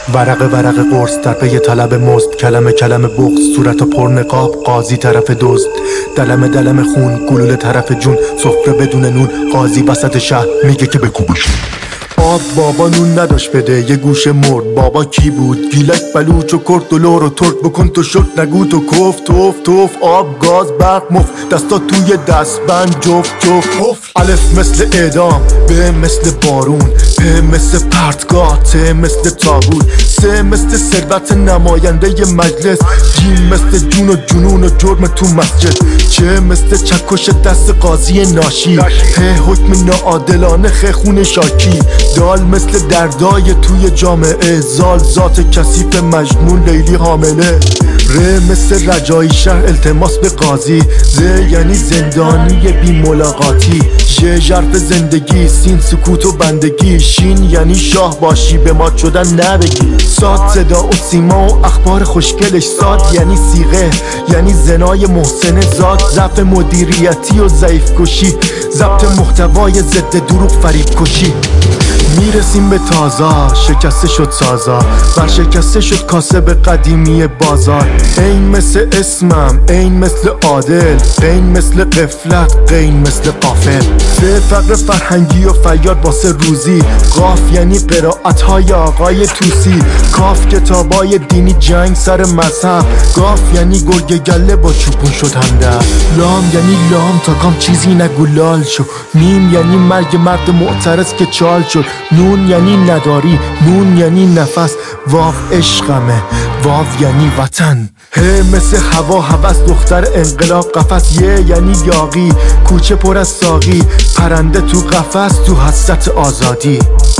ورق ورق قرص در پی طلب مزد، کلمه کلمه بغض، صورت پر نقاب، قاضی طرف دزد، دلمه دلمه خون، گلوله طرف جون، سفره بدون نون، قاضی وسط شهر میگه که بکوبش. آب بابا نون نداشت بده، یه گوشه مرد. بابا کی بود؟ گیلک بلوچ و کرد و لور و ترک، بکن تو شد نگو تو کف توف توف. آب گاز برق مخ، دستا توی دستبند جفت جفت. الف مثل اعدام، به مثل بارون، پ مثل پرتگاه، ت مثل تابوت، سه مثل ثروت نماینده ی مجلس، جیم مثل جون و جنون و جرم تو مسجد، چه مثل چکش دست قاضی ناشی، ه حکم ناعادلانه خون شاکی، دال مثل دردای توی جامعه، زال ذات کثیف مجنون لیلی حامله، ر مثل رجایی شهر التماس به قاضی، ز یعنی زندانی بی ملاقاتی، ژ ژرف زندگی، سین سکوت و بندگی، شین یعنی شاه باشی به مات شدن نبگی، صاد صدا و سیما و اخبار خوشگلش، صاد یعنی صیغه یعنی زنای محسن زاد، ضعف مدیریتی و ضعیف کشی، ضبط محتوای ضد دروغ فریب کشی. میرسیم به تازا، شکسته شد سازا، برشکسته شد کاسب قدیمی بازار. این مثل اسمم، این مثل عادل، قین مثل قفلت، قین مثل قافل، به فقر فرهنگی و فریاد واسه روزی، قاف یعنی قرائت‌های آقای توسی، کاف کتابای دینی جنگ سر مذهب، گاف یعنی گرگ گله با چوپون شد همدر، لام یعنی لام تا کام چیزی نگو لال شو، میم یعنی مرگ مرد معترض که چال شد، نون یعنی نداری، نون یعنی نفس، واو عشقمه، واو یعنی وطن، ه مثل هوا هوس دختر انقلاب قفس، یه یعنی یاقی کوچه پر از ساقی، پرنده تو قفس تو حسرت آزادی.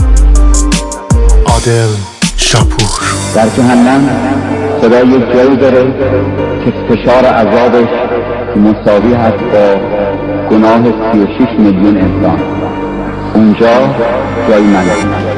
عادل شاپور. در جهنم صدا یک جایی داره که فشار عذابش مساوی هست با گناه 36 میلیون انسان. اونجا جای منه.